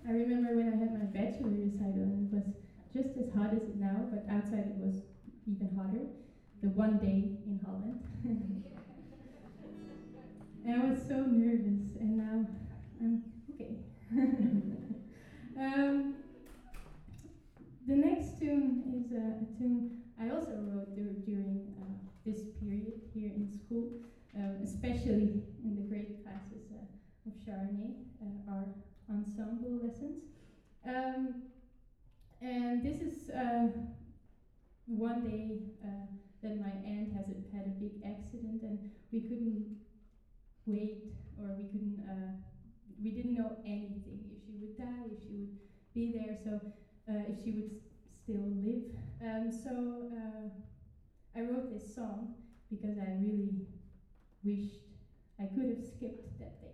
I remember when I had my bachelor recital, and it was just as hot as it now, but outside it was even hotter. The one day in Holland. And I was so nervous, and now I'm okay. The next tune is a tune I also wrote during this period here in school, especially in the grade classes of Charney, our ensemble lessons. And this is one day that my aunt had a big accident, and we couldn't wait, or we didn't know anything, if she would die, if she would be there, so if she would still live. So I wrote this song because I really wished I could have skipped that day.